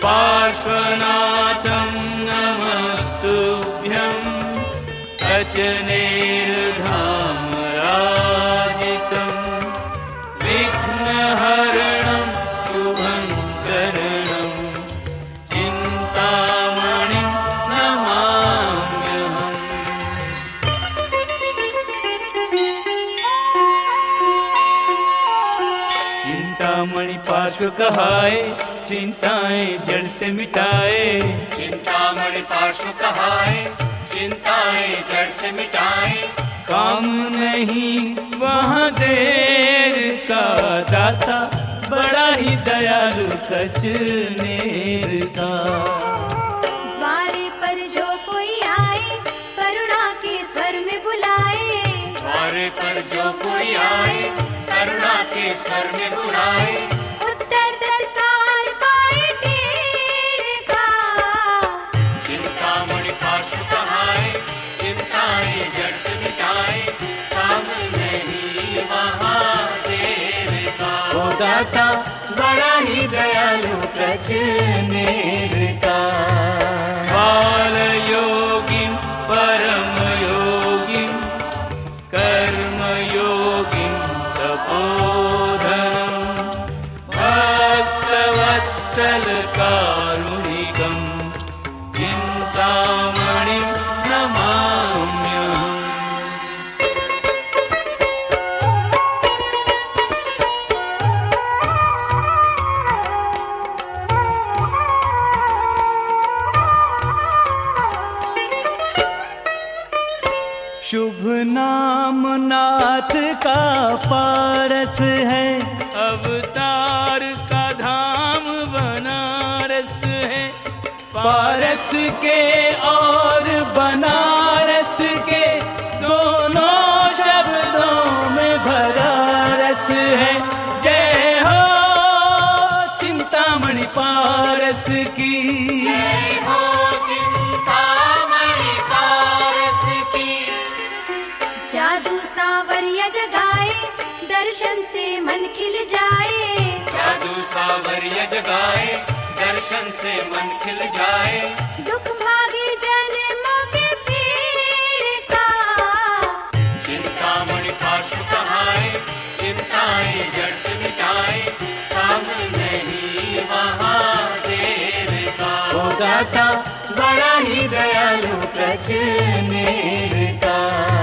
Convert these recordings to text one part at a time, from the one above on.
पार्श्वनाथं नमस्तुभ्यं अचनेर्धामराजितं विघ्नहरणं शुभङ्करणं चिन्तामणिं नमाम्यहम्। चिंतामणि पार्श्व कहाए, चिंताएं जड़ से मिटाए। चिंतामणि पार्श्व कहाए, चिंताएं जड़ से मिटाए। काम नहीं वहाँ देर का, दाता बड़ा ही दयालु कचनेर का। द्वारे पर जो कोई आए, करुणा के स्वर में बुलाए। द्वारे पर जो कोई आए, करुणा के स्वर में बुलाए। उत्तर तत्काल पाए देर का। चिंतामणि पार्श्व कहाए, चिंताएं जड़ से मिटाए। काम नहीं वहाँ देर का। ओ दाता बड़ा ही दयालु कचनेर का। बाल योगिं परम योगिं कर्म योगिं तपोधनं भक्तवत्सल कारुणिकं चिन्तामणिं नमाम्यहम्। शुभ नाम नाथ का पारस है, अवतार का धाम बनारस है। पारस के और बनारस के दोनों शब्दों में भरा रस है। जय हो चिंतामणि पारस की। जय हो चिंतामणि पारस की। जादू सावरिया जगाए, दर्शन से मन खिल जाए। जादू सावरिया जगाए, दर्शन से मन खिल जाए। दुख भागे जन्मों के पीर का। चिंतामणि पार्श्व कहाए, चिंताएं जड़ से मिटाए। काम नहीं वहाँ देर का। ओ दाता बड़ा ही दयालु कचनेर का।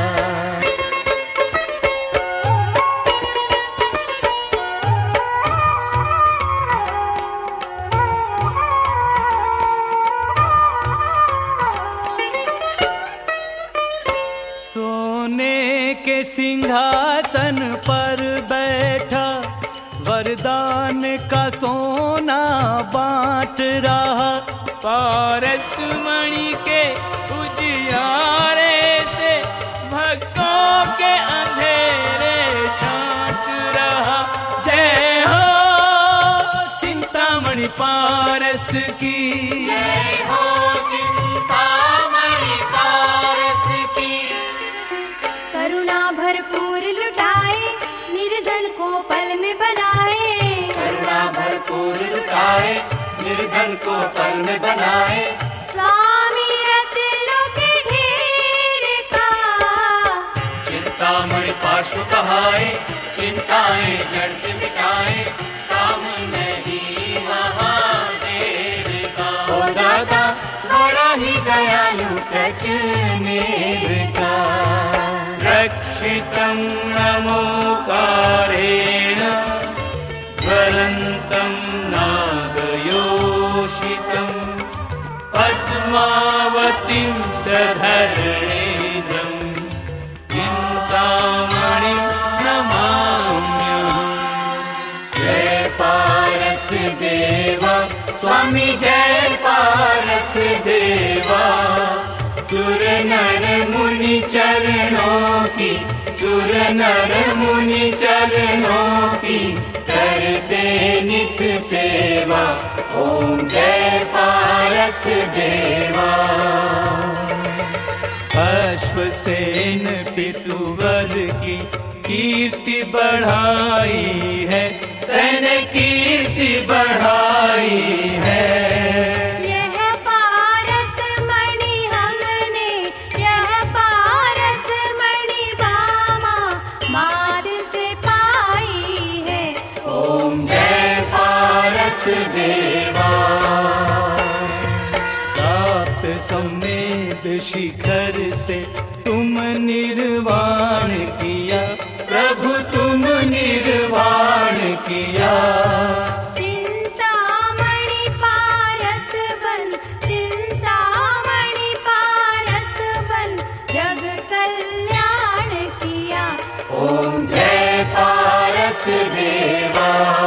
सोने के सिंहासन पर बैठा, वरदान का सोना बांट रहा। पारस मणि के उजियारे से भक्तों के अंधेरे छांट रहा। जय हो चिंतामणि पारस की। जय हो चिंतामणि पारस की। करुणा भरपूर लुटाए, निर्धन को पल में बनाए। करुणा भरपूर लुटाए, निर्धन को पल में बनाए। स्वामी रत्नों के ढेर का। चिंतामणि पार्श्व कहाए, चिंताएं जड़ से मिटाए। काम नहीं वहाँ देर का। ओ दाता बड़ा ही दयालु कचनेर का। रक्षितं नमोकारेण ज्वलन्तं नागयोषितं पद्मावतीं सधरणीधं चिन्तामणिं नमाम्यहम्। जय पारस देवा स्वामी, जय पारस देवा। सुर नर मुनि चरणों की, सुर नर मुनि चरणों की करते नित सेवा। ओम जय पारस देवा। अश्वसेन पितुवर की कीर्ति बढ़ाई है, तैने कीर्ति बढ़ाई है। पारस देवा। प्राप्त संवेद शिखर से तुम निर्वाण किया, प्रभु तुम निर्वाण किया। चिंतामणि पारस बन, चिंतामणि पारस बन, जग कल्याण किया। ओम जय पारस देवा।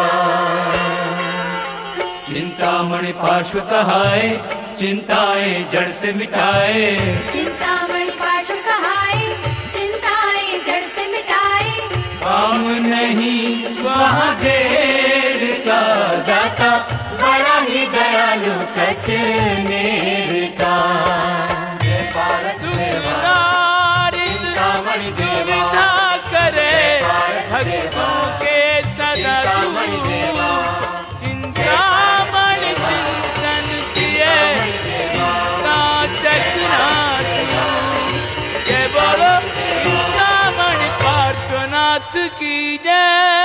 चिंतामणि पार्श्व कहाए, चिंताएं जड़ से मिटाए। चिंतामणि पार्श्व कहाए, चिंताएं जड़ से मिटाए। काम नहीं वहाँ देर का, दाता बड़ा ही दयालु कछ नेर का। जय पारस देवा, चिंतामणि देवा, करे पारस भक्तों के सदा चिंतामणि देवा, चिंतामणि चिंतन किए चक्रा जय बोलो चिंतामणि पार्श्वनाथ की जय।